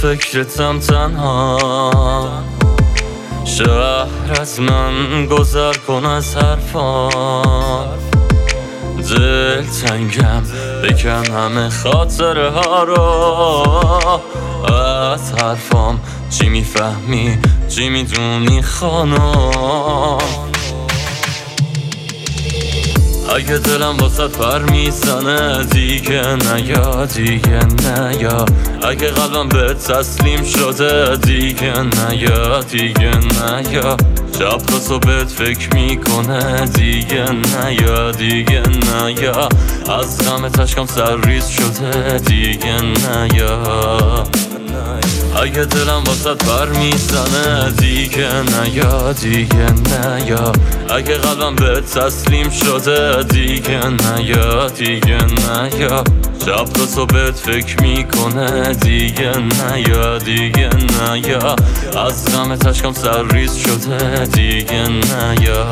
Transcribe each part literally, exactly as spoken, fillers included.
فکرتم تنها، شهر از من گذر کن از حرفام. دل تنگم بکن همه خاطره ها رو از حرفام. چی میفهمی چی میدونی خانم؟ اگه دلم واسط پر میزنه دیگه نیا دیگه نیا. اگه قلبم به تسلیم شده دیگه نیا دیگه نیا. شب تا صبحت فکر میکنه دیگه نیا دیگه نیا. از غم تشکم سرریز شده دیگه نیا. اگه دلم واسط پر میزنه دیگه نیا دیگه نیا. اگه قلبم به تسلیم شده دیگه نیا دیگه نیا. شب تا صبحت فکر میکنه دیگه نیا دیگه نیا. از غم تشکم سرریز شده دیگه نیا.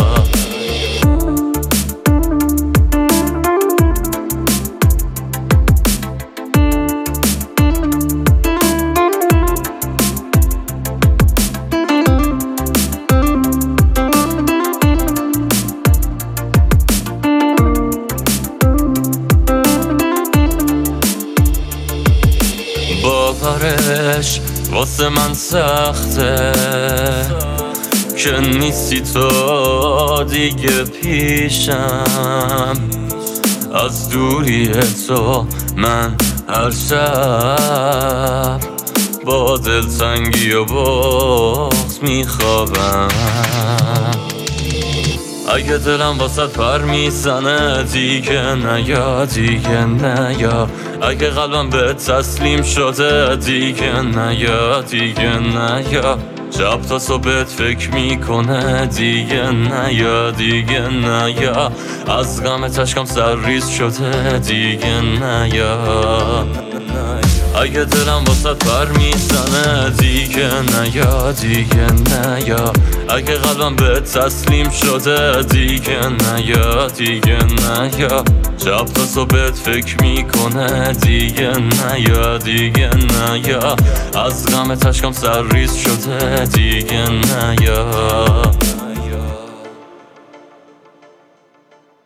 باورش واسه من سخته که نیستی تو دیگه پیشم. از دوری تو من هر شب با دلتنگی و بغض میخوابم. اگه دلم واسط پر میزنه دیگه نیا دیگه نیا. اگه قلبم به تسلیم شده دیگه نیا دیگه نیا. شب تا صبحت فکر میکنه دیگه نیا دیگه نیا. از غم تشکم سرریز شده دیگه نیا. اگه دلم واسط پر میزنه دیگه نیا دیگه نیا. اگه قلبم به تسلیم شده دیگه نیا دیگه نیا. شب تا صبحت فکر میکنه دیگه نیا دیگه نیا. از غم تشکم سرریز شده دیگه نیا.